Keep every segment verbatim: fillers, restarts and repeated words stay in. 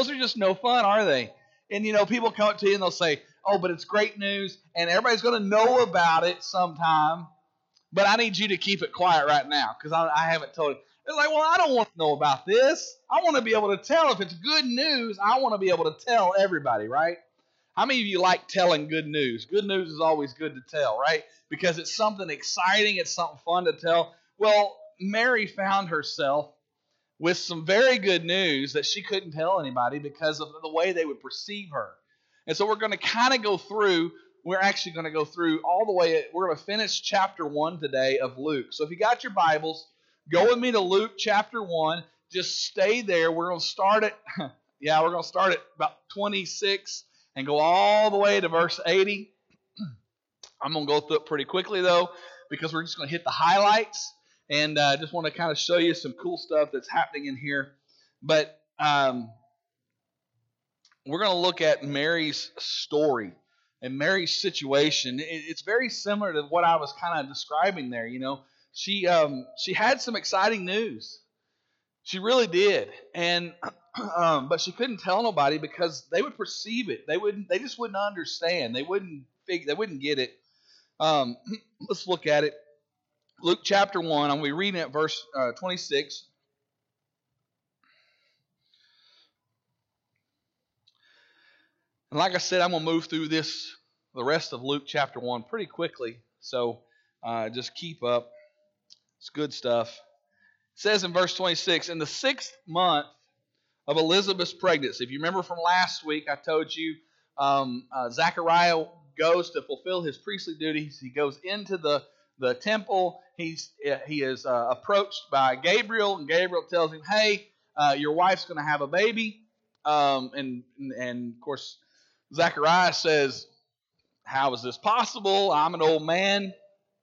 those are just no fun, are they? And, you know, people come up to you and they'll say, oh, but it's great news, and everybody's going to know about it sometime, but I need you to keep it quiet right now because I, I haven't told it. They're like, well, I don't want to know about this. I want to be able to tell. If it's good news, I want to be able to tell everybody, right? How many of you like telling good news? Good news is always good to tell, right? Because it's something exciting. It's something fun to tell. Well, Mary found herself with some very good news that she couldn't tell anybody because of the way they would perceive her. And so we're going to kind of go through, we're actually going to go through all the way, we're going to finish chapter one today of Luke. So if you got your Bibles, go with me to Luke chapter one. Just stay there. We're going to start at, yeah, we're going to start at about twenty-six and go all the way to verse eighty. I'm going to go through it pretty quickly, though, because we're just going to hit the highlights. And I uh, just want to kind of show you some cool stuff that's happening in here. But um, we're going to look at Mary's story and Mary's situation. It's very similar to what I was kind of describing there. You know, she um, she had some exciting news. She really did, and um, but she couldn't tell nobody because they would perceive it. They wouldn't. They just wouldn't understand. They wouldn't figure. They wouldn't get it. Um, let's look at it. Luke chapter one. I'm going to be reading at verse uh, twenty-six. And like I said, I'm going to move through this, the rest of Luke chapter one pretty quickly. So uh, just keep up. It's good stuff. It says in verse twenty-six, in the sixth month of Elizabeth's pregnancy. If you remember from last week, I told you um, uh, Zechariah goes to fulfill his priestly duties. He goes into the, the temple. He's He is uh, approached by Gabriel, and Gabriel tells him, hey, uh, your wife's going to have a baby. Um, and, and, of course, Zechariah says, how is this possible? I'm an old man,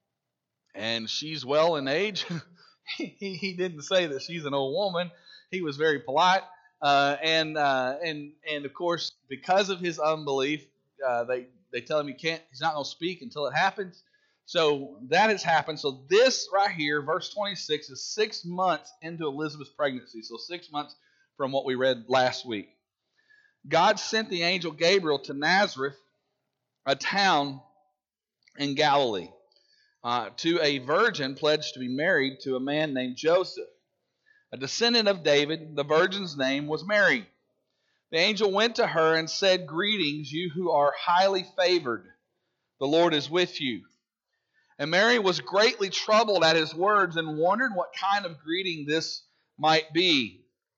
and she's well in age. he, he didn't say that she's an old woman. He was very polite. Uh, and, uh, and, and, of course, because of his unbelief, uh, they, they tell him he can't, he's not going to speak until it happens. So that has happened. So this right here, verse twenty-six, is six months into Elizabeth's pregnancy. So six months from what we read last week. God sent the angel Gabriel to Nazareth, a town in Galilee, uh, to a virgin pledged to be married to a man named Joseph, a descendant of David. The virgin's name was Mary. The angel went to her and said, greetings, you who are highly favored. The Lord is with you. And Mary was greatly troubled at his words and wondered what kind of greeting this might be.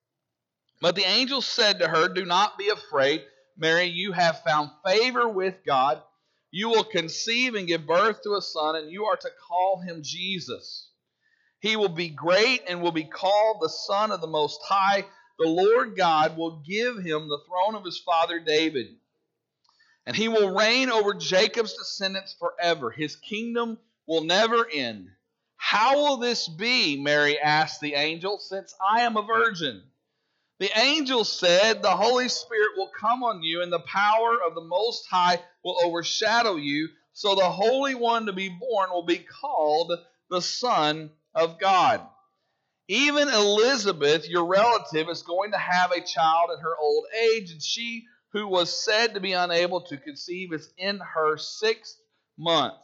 But the angel said to her, do not be afraid, Mary, you have found favor with God. You will conceive and give birth to a son, and you are to call him Jesus. He will be great and will be called the Son of the Most High. The Lord God will give him the throne of his father David. And he will reign over Jacob's descendants forever. His kingdom will never end. How will this be, Mary asked the angel, since I am a virgin? The angel said, the Holy Spirit will come on you, and the power of the Most High will overshadow you. So the Holy One to be born will be called the Son of God. Even Elizabeth, your relative, is going to have a child at her old age, and she who was said to be unable to conceive is in her sixth month.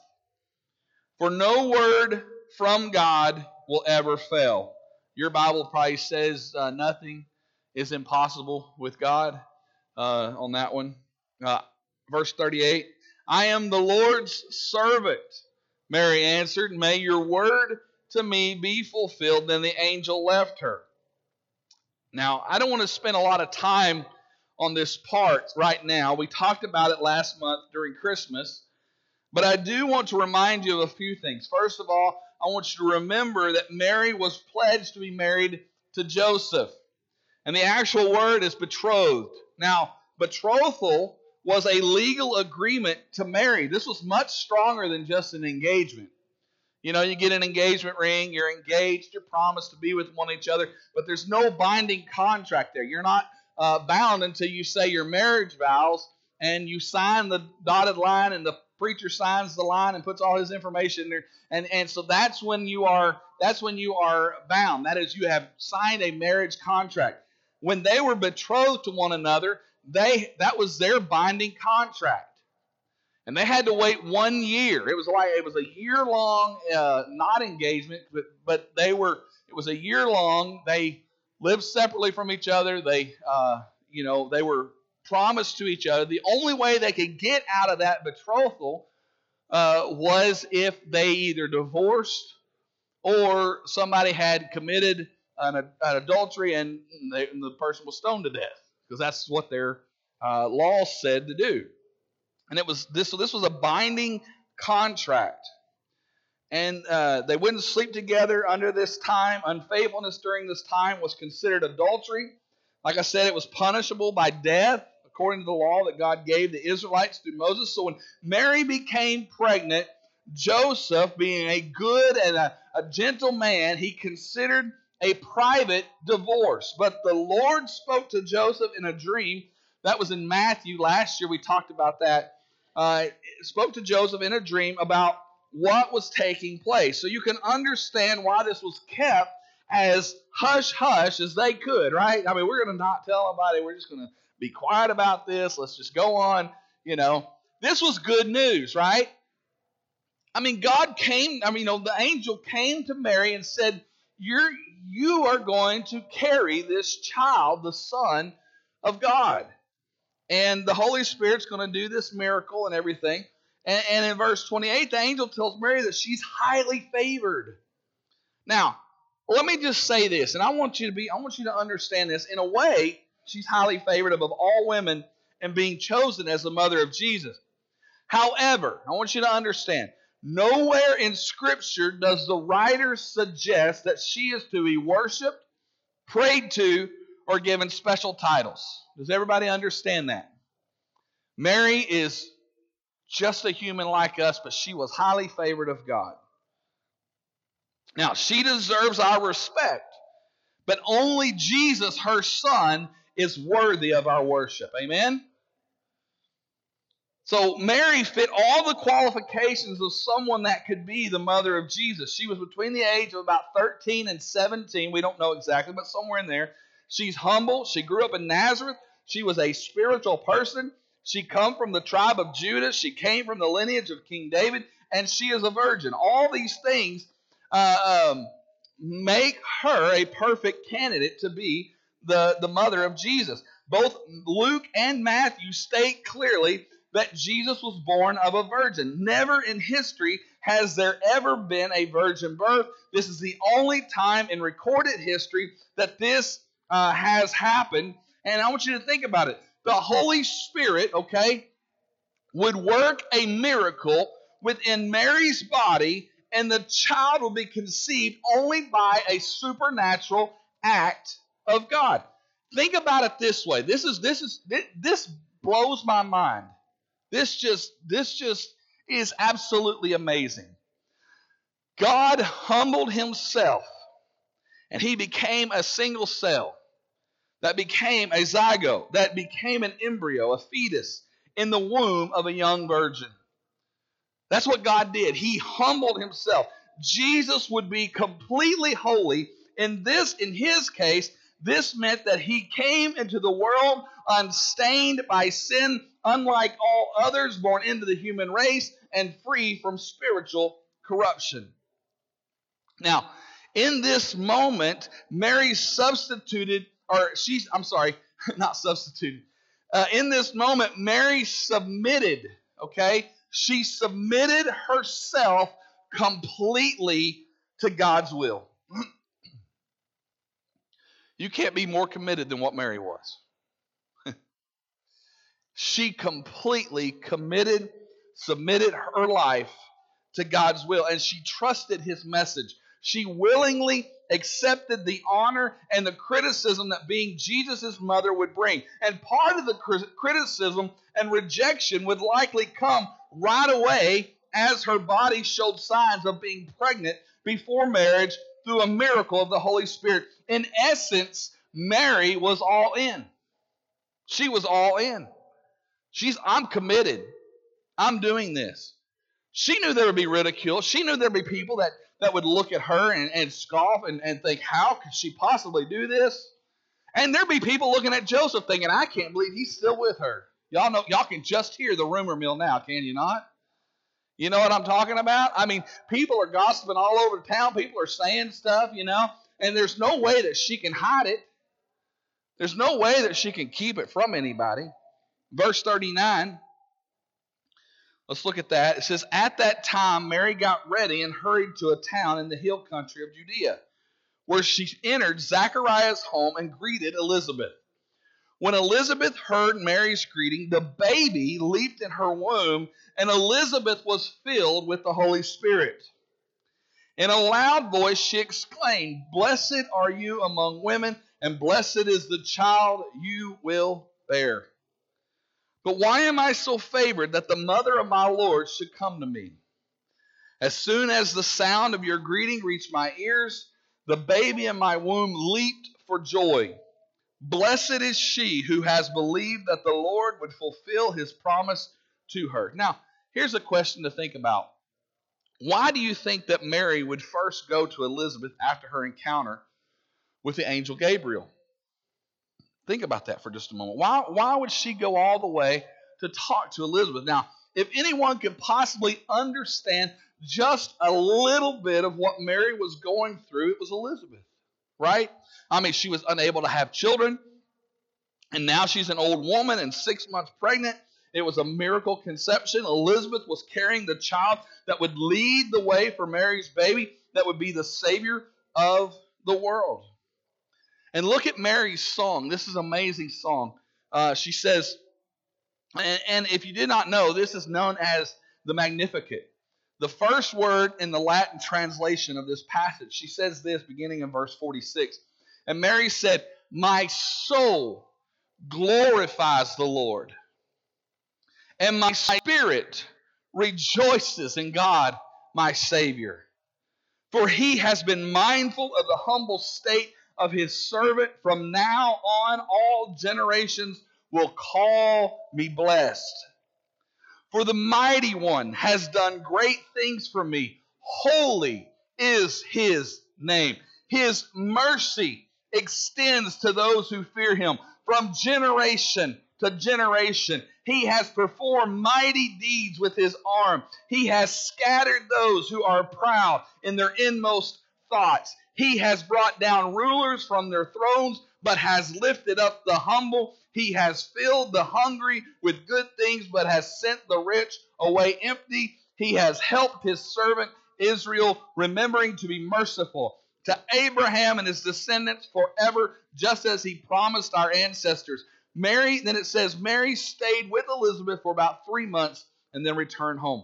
For no word from God will ever fail. Your Bible probably says uh, nothing is impossible with God uh, on that one. Uh, verse thirty-eight, I am the Lord's servant, Mary answered. May your word to me be fulfilled. Then the angel left her. Now, I don't want to spend a lot of time on this part right now. We talked about it last month during Christmas. But I do want to remind you of a few things. First of all, I want you to remember that Mary was pledged to be married to Joseph. And the actual word is betrothed. Now, betrothal was a legal agreement to marry. This was much stronger than just an engagement. You know, you get an engagement ring, you're engaged, you're promised to be with one each other, but there's no binding contract there. You're not uh, bound until you say your marriage vows and you sign the dotted line and the preacher signs the line and puts all his information there. And, and so that's when you are that's when you are bound. That is, you have signed a marriage contract. when they were betrothed to one another, they that was their binding contract. And they had to wait one year. It was like it was a year-long, uh, not engagement, but but they were. It was a year long. They lived separately from each other. They, uh, you know, they were promised to each other. The only way they could get out of that betrothal uh, was if they either divorced or somebody had committed an, an adultery and, they, and the person was stoned to death, because that's what their uh, law said to do. And it was this. So this was a binding contract, and uh, they wouldn't sleep together under this time. Unfaithfulness during this time was considered adultery. Like I said, it was punishable by death according to the law that God gave the Israelites through Moses. So when Mary became pregnant, Joseph, being a good and a, a gentle man, he considered a private divorce. But the Lord spoke to Joseph in a dream. That was in Matthew. Last year we talked about that. Uh, spoke to Joseph in a dream about what was taking place. So you can understand why this was kept as hush-hush as they could, right? I mean, we're going to not tell anybody. We're just going to be quiet about this. Let's just go on. You know, this was good news, right? I mean, God came, I mean, you know, the angel came to Mary and said, You're, you are going to carry this child, the Son of God. And the Holy Spirit's going to do this miracle and everything. And, and in verse twenty-eight, the angel tells Mary that she's highly favored. Now, let me just say this, and I want you to be, I want you to understand this. In a way, she's highly favored above all women and being chosen as the mother of Jesus. However, I want you to understand, nowhere in Scripture does the writer suggest that she is to be worshipped, prayed to, or given special titles. Does everybody understand that? Mary is just a human like us, but she was highly favored of God. Now, she deserves our respect, but only Jesus, her Son, is worthy of our worship. Amen? So Mary fit all the qualifications of someone that could be the mother of Jesus. She was between the age of about thirteen and seventeen. We don't know exactly, but somewhere in there. She's humble. She grew up in Nazareth. She was a spiritual person. She come from the tribe of Judah. She came from the lineage of King David, and she is a virgin. All these things uh, um, make her a perfect candidate to be the, the mother of Jesus. Both Luke and Matthew state clearly that Jesus was born of a virgin. Never in history has there ever been a virgin birth. This is the only time in recorded history that this uh, has happened. And I want you to think about it. The Holy Spirit, okay, would work a miracle within Mary's body, and the child will be conceived only by a supernatural act of God. Think about it this way. This is this is this blows my mind. This just this just is absolutely amazing. God humbled himself, and he became a single cell that became a zygote, that became an embryo, a fetus in the womb of a young virgin. That's what God did. He humbled himself. Jesus would be completely holy. In this, in his case, this meant that he came into the world unstained by sin, unlike all others born into the human race, and free from spiritual corruption. Now, in this moment, Mary substituted, or she's, I'm sorry, not substituted. Uh, in this moment, Mary submitted, okay? She submitted herself completely to God's will. You can't be more committed than what Mary was. She completely committed, submitted her life to God's will, and she trusted his message. She willingly accepted the honor and the criticism that being Jesus' mother would bring. And part of the criticism and rejection would likely come right away as her body showed signs of being pregnant before marriage through a miracle of the Holy Spirit. In essence, Mary was all in. She was all in. She's, I'm committed. I'm doing this. She knew there would be ridicule. She knew there would be people that, that would look at her and, and scoff and, and think, how could she possibly do this? And there'd be people looking at Joseph thinking, I can't believe he's still with her. Y'all know, y'all can just hear the rumor mill now, can you not? You know what I'm talking about? I mean, people are gossiping all over town. People are saying stuff, you know, and there's no way that she can hide it. There's no way that she can keep it from anybody. Verse thirty-nine, let's look at that. It says, at that time, Mary got ready and hurried to a town in the hill country of Judea, where she entered Zachariah's home and greeted Elizabeth. When Elizabeth heard Mary's greeting, the baby leaped in her womb, and Elizabeth was filled with the Holy Spirit. In a loud voice, she exclaimed, blessed are you among women, and blessed is the child you will bear. But why am I so favored that the mother of my Lord should come to me? As soon as the sound of your greeting reached my ears, the baby in my womb leaped for joy. Blessed is she who has believed that the Lord would fulfill his promise to her. Now, here's a question to think about. Why do you think that Mary would first go to Elizabeth after her encounter with the angel Gabriel? Think about that for just a moment. Why, why would she go all the way to talk to Elizabeth? Now, if anyone could possibly understand just a little bit of what Mary was going through, it was Elizabeth, right? I mean, she was unable to have children, and now she's an old woman and six months pregnant. It was a miracle conception. Elizabeth was carrying the child that would lead the way for Mary's baby, that would be the Savior of the world. And look at Mary's song. This is an amazing song. Uh, she says, and, and if you did not know, this is known as the Magnificat. The first word in the Latin translation of this passage, she says this beginning in verse forty-six. And Mary said, my soul glorifies the Lord, and my spirit rejoices in God, my Savior. For he has been mindful of the humble state of his servant. From now on, all generations will call me blessed. For the Mighty One has done great things for me. Holy is his name. His mercy extends to those who fear him from generation to generation. He has performed mighty deeds with his arm. He has scattered those who are proud in their inmost thoughts. He has brought down rulers from their thrones, but has lifted up the humble. He has filled the hungry with good things, but has sent the rich away empty. He has helped his servant Israel, remembering to be merciful to Abraham and his descendants forever, just as he promised our ancestors. Mary, then it says, Mary stayed with Elizabeth for about three months and then returned home.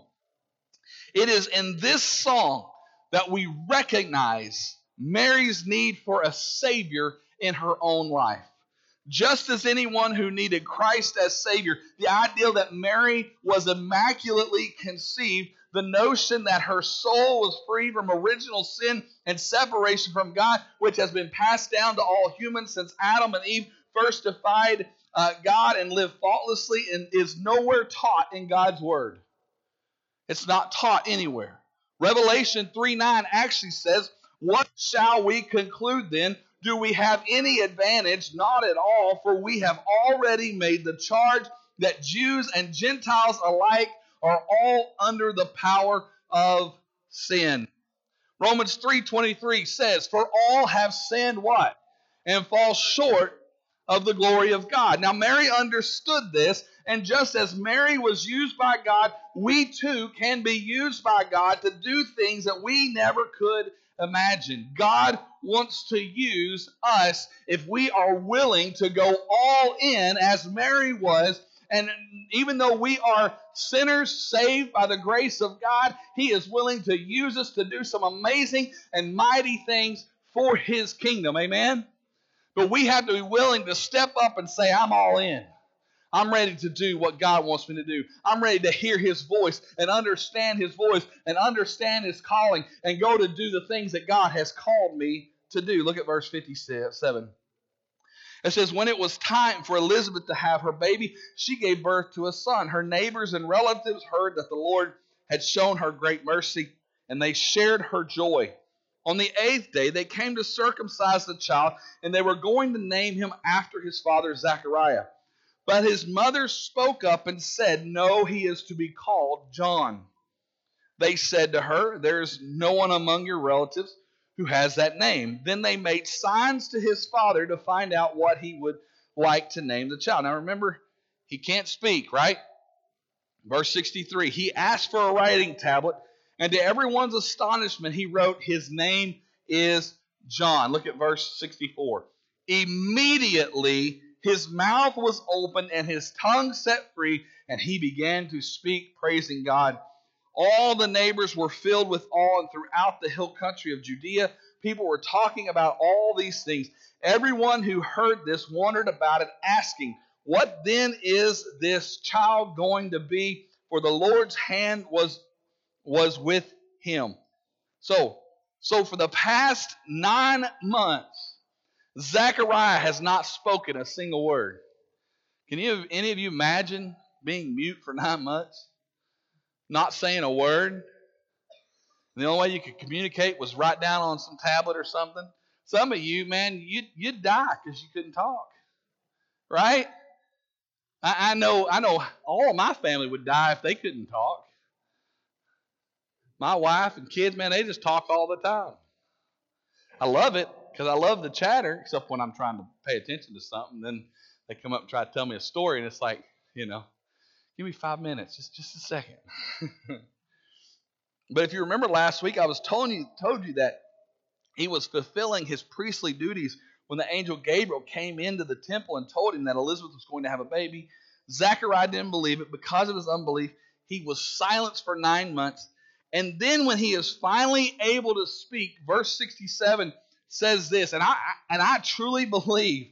It is in this song that we recognize Mary's need for a Savior in her own life. Just as anyone who needed Christ as Savior, the idea that Mary was immaculately conceived, the notion that her soul was free from original sin and separation from God, which has been passed down to all humans since Adam and Eve first defied uh, God and lived faultlessly, and is nowhere taught in God's Word. It's not taught anywhere. Revelation three nine actually says, what shall we conclude then? Do we have any advantage? Not at all, for we have already made the charge that Jews and Gentiles alike are all under the power of sin. Romans three twenty-three says, for all have sinned what? And fall short of the glory of God. Now Mary understood this, and just as Mary was used by God, we too can be used by God to do things that we never could imagine. God wants to use us if we are willing to go all in as Mary was. And even though we are sinners saved by the grace of God, he is willing to use us to do some amazing and mighty things for his kingdom. Amen? But we have to be willing to step up and say, I'm all in. I'm ready to do what God wants me to do. I'm ready to hear his voice and understand his voice and understand his calling and go to do the things that God has called me to do. Look at verse fifty-seven. It says, when it was time for Elizabeth to have her baby, she gave birth to a son. Her neighbors and relatives heard that the Lord had shown her great mercy, and they shared her joy. On the eighth day, they came to circumcise the child, and they were going to name him after his father Zechariah. But his mother spoke up and said, "No, he is to be called John." They said to her, "There is no one among your relatives who has that name." Then they made signs to his father to find out what he would like to name the child. Now remember, he can't speak, right? Verse sixty-three, he asked for a writing tablet, and to everyone's astonishment, he wrote, "His name is John." Look at verse sixty-four. Immediately his mouth was opened and his tongue set free, and he began to speak, praising God. All the neighbors were filled with awe, and throughout the hill country of Judea, people were talking about all these things. Everyone who heard this wondered about it, asking, "What then is this child going to be?" For the Lord's hand was, was with him. So, so for the past nine months, Zechariah has not spoken a single word. Can you, any of you imagine being mute for nine months? Not saying a word? The only way you could communicate was write down on some tablet or something. Some of you, man, you'd, you'd die because you couldn't talk. Right? I, I know I know all of my family would die if they couldn't talk. My wife and kids, man, they just talk all the time. I love it because I love the chatter, except when I'm trying to pay attention to something. Then they come up and try to tell me a story, and it's like, you know, give me five minutes, just, just a second. But if you remember last week, I was told you, told you that he was fulfilling his priestly duties when the angel Gabriel came into the temple and told him that Elizabeth was going to have a baby. Zechariah didn't believe it. Because of his unbelief, he was silenced for nine months. And then when he is finally able to speak, verse sixty-seven says this, and I and I truly believe,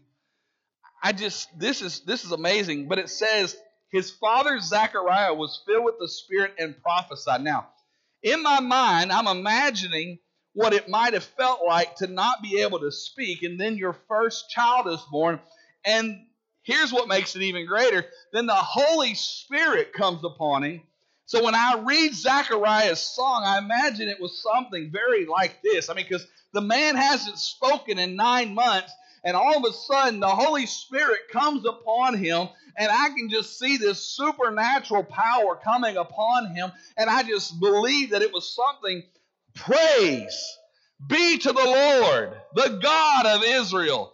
I just, this is this is amazing, but it says, his father Zechariah was filled with the Spirit and prophesied. Now, in my mind, I'm imagining what it might have felt like to not be able to speak, and then your first child is born, and here's what makes it even greater. Then the Holy Spirit comes upon him. So when I read Zechariah's song, I imagine it was something very like this. I mean, because the man hasn't spoken in nine months, and all of a sudden the Holy Spirit comes upon him, and I can just see this supernatural power coming upon him, and I just believe that it was something. Praise be to the Lord, the God of Israel,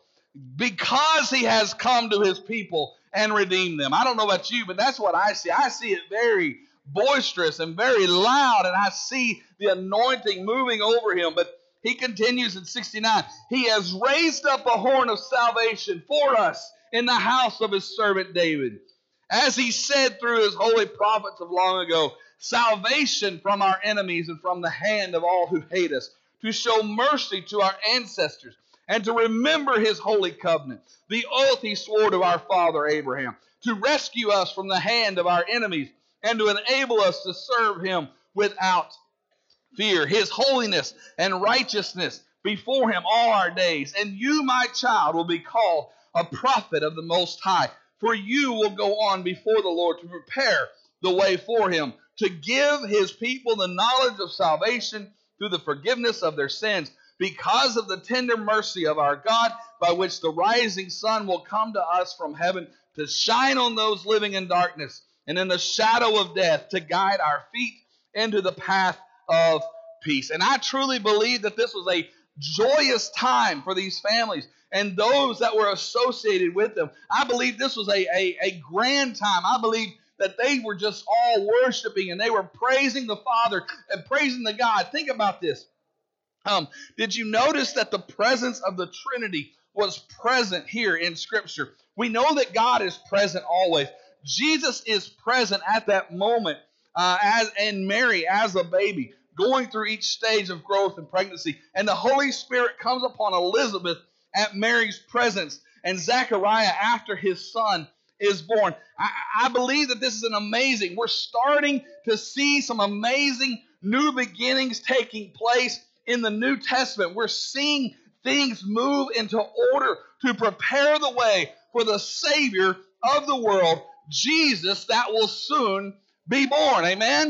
because he has come to his people and redeemed them. I don't know about you, but that's what I see. I see it very boisterous and very loud, and I see the anointing moving over him. But he continues in sixty-nine. He has raised up a horn of salvation for us in the house of his servant David. As he said through his holy prophets of long ago, salvation from our enemies and from the hand of all who hate us, to show mercy to our ancestors, and to remember his holy covenant, the oath he swore to our father Abraham, to rescue us from the hand of our enemies, and to enable us to serve him without fear, his holiness and righteousness before him all our days. And you, my child, will be called a prophet of the Most High, for you will go on before the Lord to prepare the way for him, to give his people the knowledge of salvation through the forgiveness of their sins, because of the tender mercy of our God, by which the rising sun will come to us from heaven, to shine on those living in darkness and in the shadow of death, to guide our feet into the path of peace. And I truly believe that this was a joyous time for these families and those that were associated with them. I believe this was a, a, a grand time. I believe that they were just all worshiping and they were praising the Father and praising the God. Think about this. Um, did you notice that the presence of the Trinity was present here in Scripture? We know that God is present always. Jesus is present at that moment uh, as and Mary as a baby, going through each stage of growth and pregnancy. And the Holy Spirit comes upon Elizabeth at Mary's presence, and Zechariah after his son is born. I, I believe that this is an amazing, we're starting to see some amazing new beginnings taking place in the New Testament. We're seeing things move into order to prepare the way for the Savior of the world, Jesus, that will soon be born. Amen?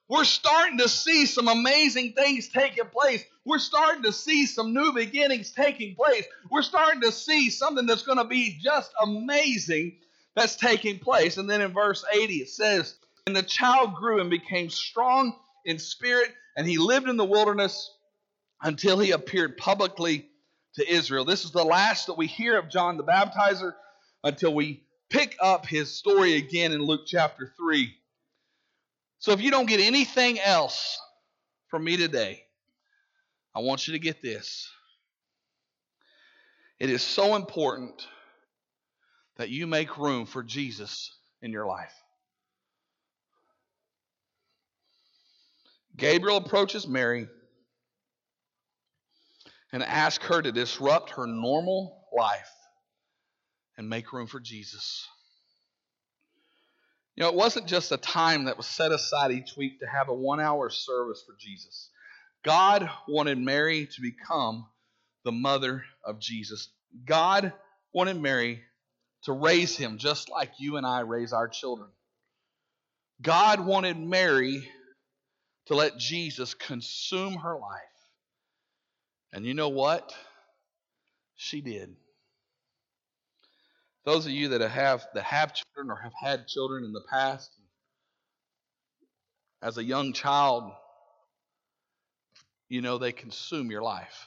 We're starting to see some amazing things taking place. We're starting to see some new beginnings taking place. We're starting to see something that's going to be just amazing that's taking place. And then in verse eighty it says, and the child grew and became strong in spirit, and he lived in the wilderness until he appeared publicly to Israel. This is the last that we hear of John the Baptizer until we pick up his story again in Luke chapter three. So if you don't get anything else from me today, I want you to get this. It is so important that you make room for Jesus in your life. Gabriel approaches Mary and asks her to disrupt her normal life and make room for Jesus. You know, it wasn't just a time that was set aside each week to have a one-hour service for Jesus. God wanted Mary to become the mother of Jesus. God wanted Mary to raise him just like you and I raise our children. God wanted Mary to let Jesus consume her life. And you know what? She did. Those of you that have that have children or have had children in the past, as a young child, you know they consume your life.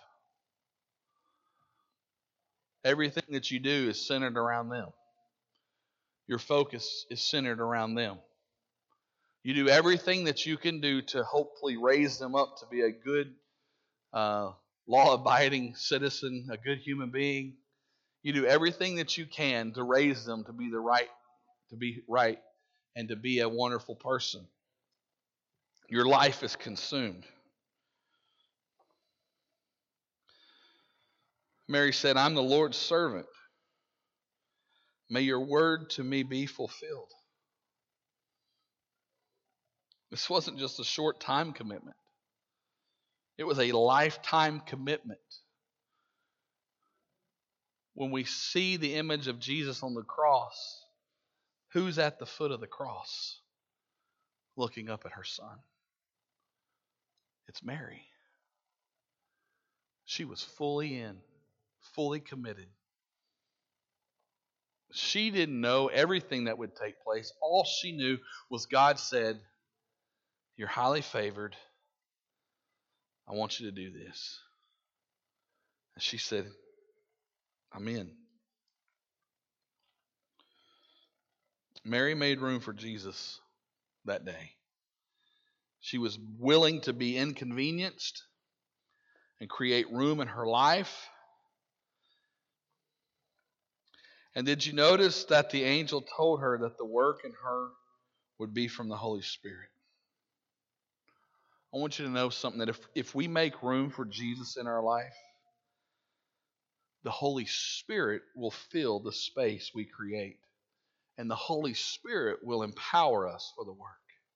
Everything that you do is centered around them. Your focus is centered around them. You do everything that you can do to hopefully raise them up to be a good, uh, law-abiding citizen, a good human being. You do everything that you can to raise them to be the right, to be right, and to be a wonderful person. Your life is consumed. Mary said, I'm the Lord's servant. May your word to me be fulfilled. This wasn't just a short time commitment. It was a lifetime commitment. When we see the image of Jesus on the cross, who's at the foot of the cross looking up at her son? It's Mary. She was fully in, fully committed. She didn't know everything that would take place. All she knew was God said, you're highly favored. I want you to do this. And she said, I'm in. Mary made room for Jesus that day. She was willing to be inconvenienced and create room in her life. And did you notice that the angel told her that the work in her would be from the Holy Spirit? I want you to know something, that if, if we make room for Jesus in our life, the Holy Spirit will fill the space we create. And the Holy Spirit will empower us for the work.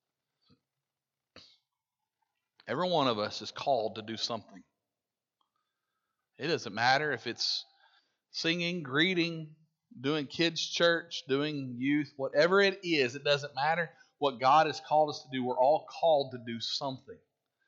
Every one of us is called to do something. It doesn't matter if it's singing, greeting, doing kids' church, doing youth, whatever it is, it doesn't matter what God has called us to do. We're all called to do something.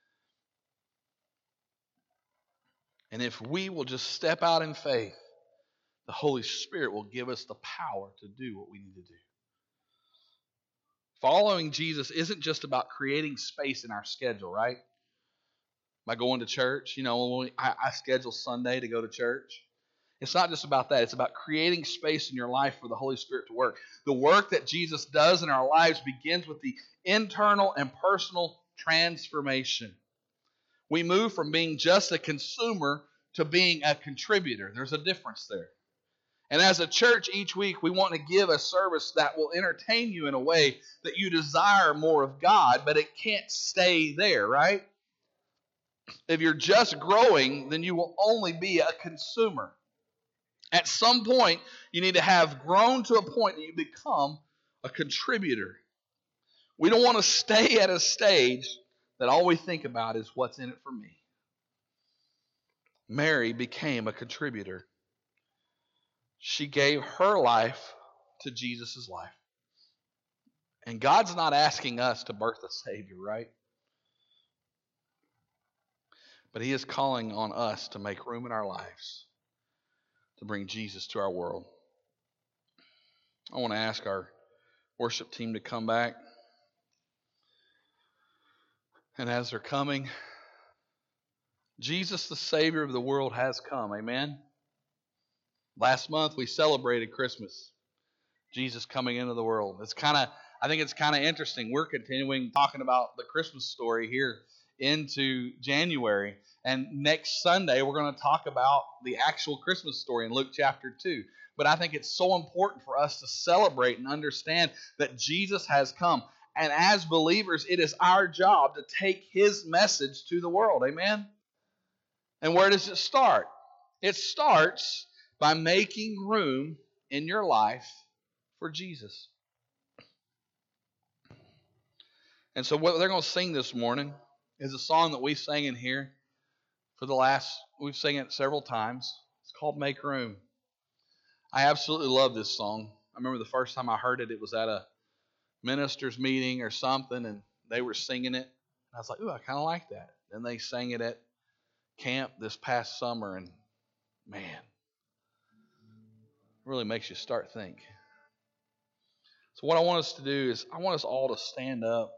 And if we will just step out in faith, the Holy Spirit will give us the power to do what we need to do. Following Jesus isn't just about creating space in our schedule, right? By going to church, you know, I, I schedule Sunday to go to church. It's not just about that. It's about creating space in your life for the Holy Spirit to work. The work that Jesus does in our lives begins with the internal and personal transformation. We move from being just a consumer to being a contributor. There's a difference there. And as a church, each week we want to give a service that will entertain you in a way that you desire more of God, but it can't stay there, right? If you're just growing, then you will only be a consumer. At some point, you need to have grown to a point that you become a contributor. We don't want to stay at a stage that all we think about is what's in it for me. Mary became a contributor. She gave her life to Jesus' life. And God's not asking us to birth a Savior, right? But He is calling on us to make room in our lives to bring Jesus to our world. I want to ask our worship team to come back. And as they're coming, Jesus, the Savior of the world, has come. Amen? Last month we celebrated Christmas. Jesus coming into the world. It's kind of, I think it's kind of interesting. We're continuing talking about the Christmas story here into January. And next Sunday, we're going to talk about the actual Christmas story in Luke chapter two. But I think it's so important for us to celebrate and understand that Jesus has come. And as believers, it is our job to take His message to the world. Amen? And where does it start? It starts by making room in your life for Jesus. And so what they're going to sing this morning is a song that we sang in here for the last, we've sang it several times. It's called Make Room. I absolutely love this song. I remember the first time I heard it, it was at a minister's meeting or something, and they were singing it. And I was like, ooh, I kind of like that. Then they sang it at camp this past summer, and man, it really makes you start think. So what I want us to do is I want us all to stand up.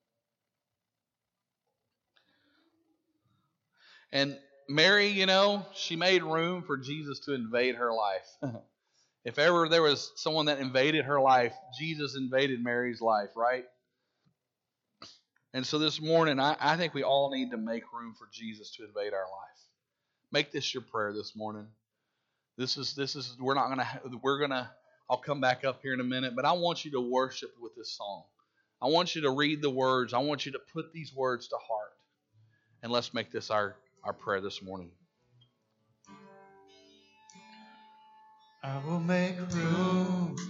And Mary, you know, she made room for Jesus to invade her life. If ever there was someone that invaded her life, Jesus invaded Mary's life, right? And so this morning, I, I think we all need to make room for Jesus to invade our life. Make this your prayer this morning. This is this is we're not gonna we're gonna. I'll come back up here in a minute, but I want you to worship with this song. I want you to read the words. I want you to put these words to heart, and let's make this our our prayer this morning. I will make room